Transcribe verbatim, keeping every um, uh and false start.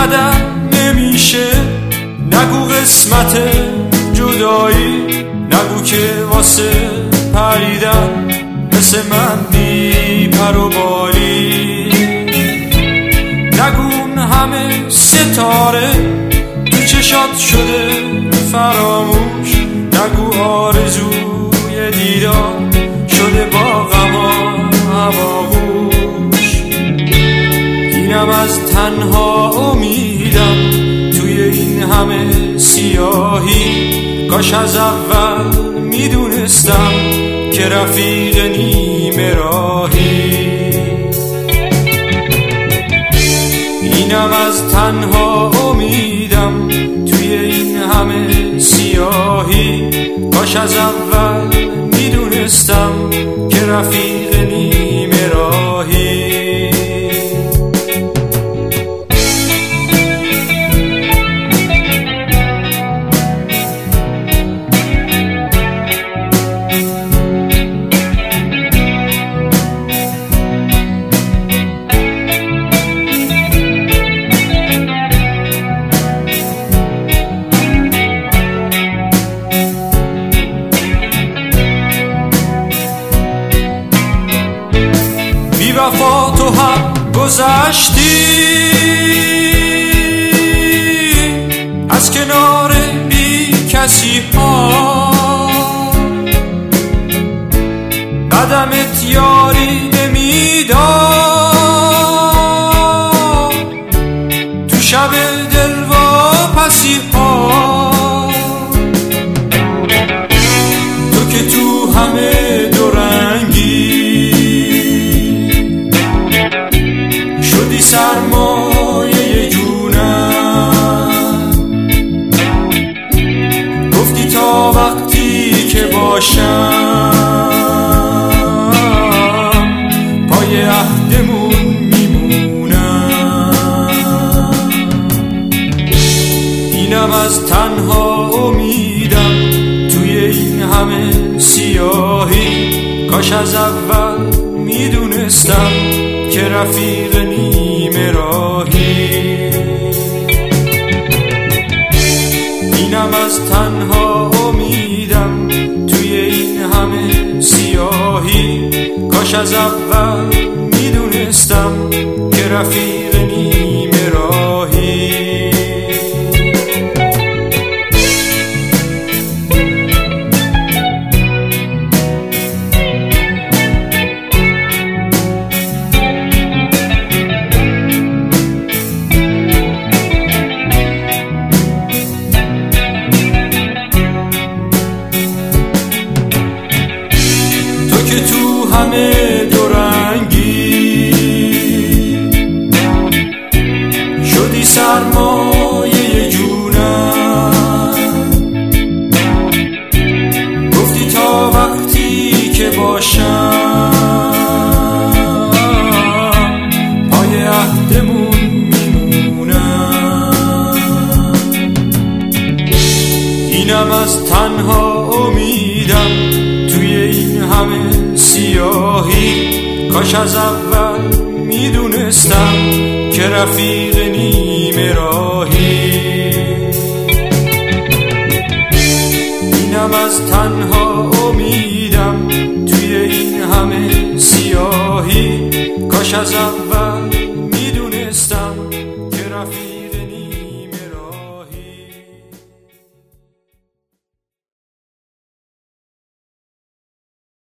قدم نمیشه، نگو قسمت جدایی، نگو که واسه پریدن مثل من بی پر و بالی، نگو اون همه ستاره تو چشات شده فراموش، نگو آرزوی دیدار شده با غم و هواگوش. اینم از تنها امیدم توی این همه سیاهی، کاش از اول میدونستم که رفیق نیمه راهی. اینم از تنها امیدم توی این همه سیاهی، کاش از اول میدونستم که رفیق نیمه راهی. وفا تو هم گذشتی از کنار بی کسی ها، قدمت یاری نمیداد تو شب دلواپسی ها، تو که تو همه دورنگی سرمایه جونم، گفتی تا وقتی که باشم پای عهدمون میمونم. اینم از تنها امیدم توی این همه سیاهی، کاش از اول میدونستم که رفیق نیمه راهی. اینم از تنها امیدم توی این همه سیاهی، کاش از اول میدونستم که رفیق نیمه راهی. که تو همه دورنگی شدی سرمایه جونم، گفتی تا وقتی که باشم پای عهدمون میمونم. اینم از تنها امیدم توی این همه سیاهی، کاش از اول میدونستم که رفیق نیمه راهی. اینم از تنها امیدم توی این همه سیاهی، کاش از اول